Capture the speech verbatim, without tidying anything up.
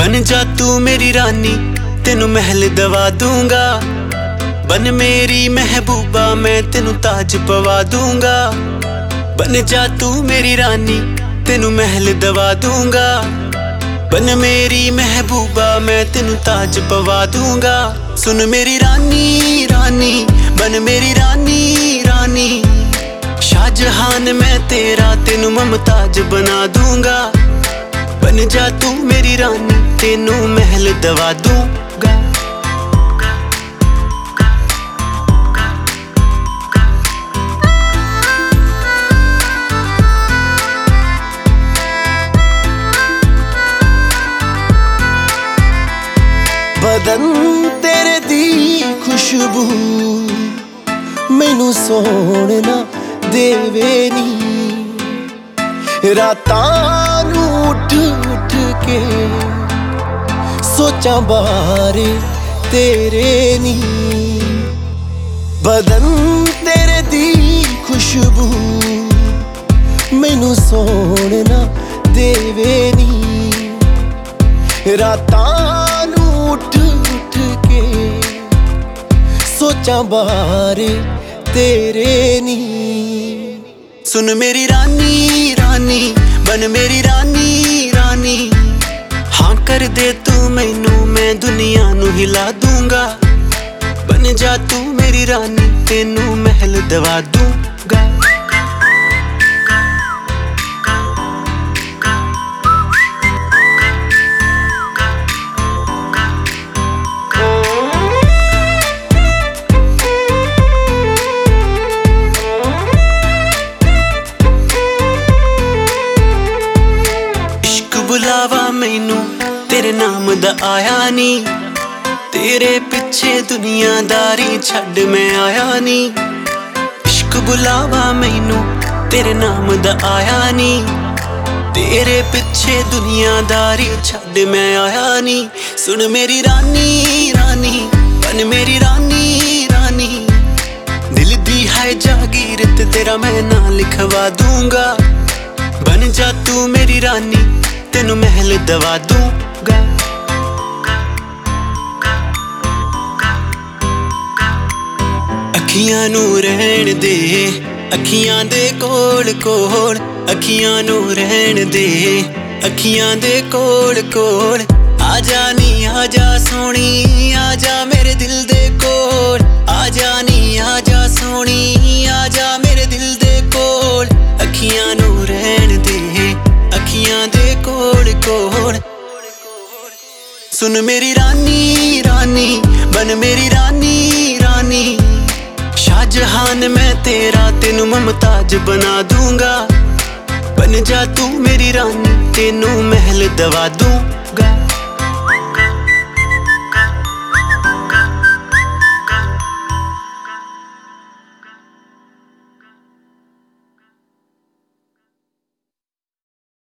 बन जा तू मेरी रानी, तेनू महल दवा दूंगा। बन मेरी महबूबा, मैं तेनू ताज पवा दूंगा। बन जा तू मेरी रानी, तेनू महल दवा दूंगा। बन मेरी महबूबा, मैं तेनू ताज पवा दूंगा। सुन मेरी रानी रानी, बन मेरी रानी रानी। शाहजहान मैं तेरा, तेनू मुमताज बना दूंगा। बन जा तू मेरी रानी, तेनू महल दवा दूंगा। बदन तेरे दी खुशबू मैनू सोने ना देवे नी। रातां नू उठ उठ के सोचा बारे तेरे नी। बदन तेरे दी खुशबू मैनू सोने ना देवे नी। रातां नू उठ उठ के सोचा बारे तेरे नी। सुन मेरी रानी रानी, बन मेरी रानी रानी। हाँ कर दे तू मैनू, मैं दुनिया नू हिला दूंगा। बन जा तू मेरी रानी, तेनू महल दवा दूंगा। बुलावा मैनू तेरे नाम दा आया नी। तेरे पिछे दुनियादारी छड्ड मैं आया नी। इश्क बुलावा मैनू तेरे नाम दा आया नी। तेरे पिछे दुनियादारी छड्ड मैं आया नी। सुन मेरी रानी रानी, बन मेरी रानी रानी। दिल दी है जागीर ते तेरा मैं नाम लिखवा दूंगा। बन जा तू मेरी रानी, तेनू महल दवा दूंगा। अखियां नू रहन दे, अखियां दे कोल कोल। अखियां नू रहन दे, अखियां दे कोल कोल। आजा नी आजा सोनी, आजा मेरे दिल दे कोल। आजा नी आजा सोनी, आजा मेरे दिल दे कोल। अखियां नू रहन दे, अखियां दे कोल कोल। सुन मेरी रानी रानी, बन मेरी रानी रानी। शाहजहान मैं तेरा, तेनू मुमताज बना दूंगा। बन जा तू मेरी रानी, तेनू महल दवा दूंगा।